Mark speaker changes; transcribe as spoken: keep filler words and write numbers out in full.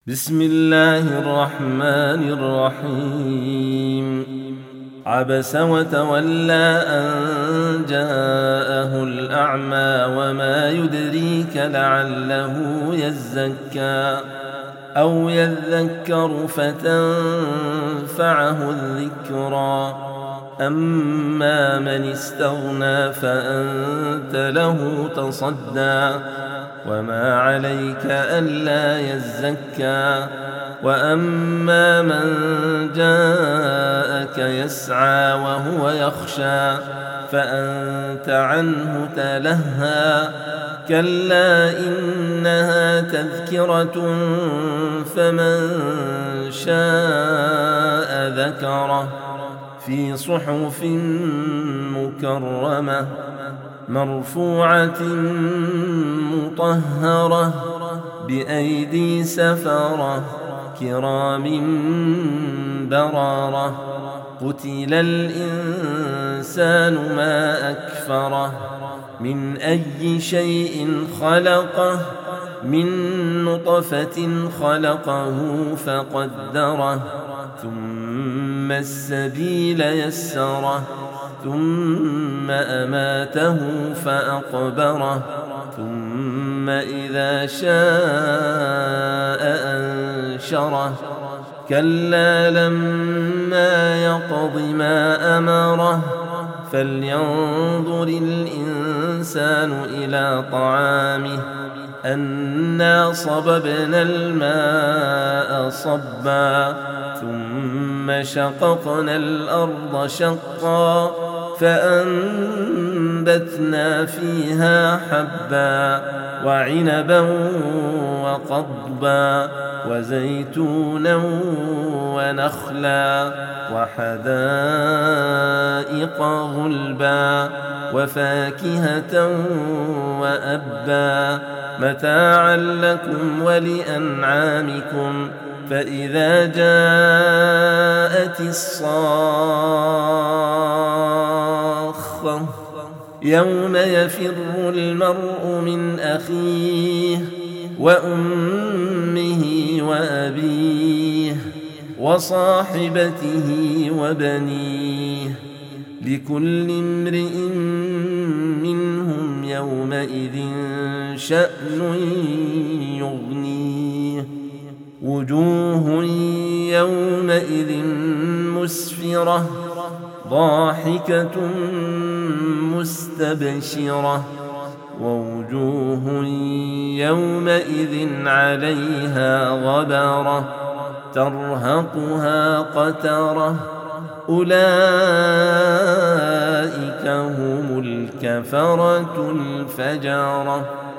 Speaker 1: بسم الله الرحمن الرحيم عبس وتولى أن جاءه الأعمى وما يدريك لعله يزكى أو يذكر فتنفعه الذكرى أما من استغنى فأنت له تصدى وما عليك ألا يزكى وأما من جاءك يسعى وهو يخشى فأنت عنه تلهى كلا إنها تذكرة فمن شاء ذكره في صحف مكرمة مرفوعة مطهرة بأيدي سفرة كرام بررة قتل الإنسان ما أكفره من أي شيء خلقه من نطفة خلقه فقدره ثم السبيل يسره ثم أماته فأقبره ثم إذا شاء أنشره كلا لما يقض ما أمره فلينظر الإنسان إلى طعامه أنا صببنا الماء صبا ثم شققنا الأرض شقا فأنبتنا فيها حبا وعنبا وقضبا وزيتونا ونخلا وحدائق غلبا وفاكهة وأبا متاعا لكم ولأنعامكم فإذا جاءت الصاخة يوم يفر المرء من أخيه وأمه وأبيه وصاحبته وبنيه لكل امرئ منهم يومئذ شأن يغنيه وجوه يومئذ مسفرة ضاحكة مستبشرة ووجوه يومئذ عليها غبرة ترهقها قترة أولئك هم الكفرة الفجرة.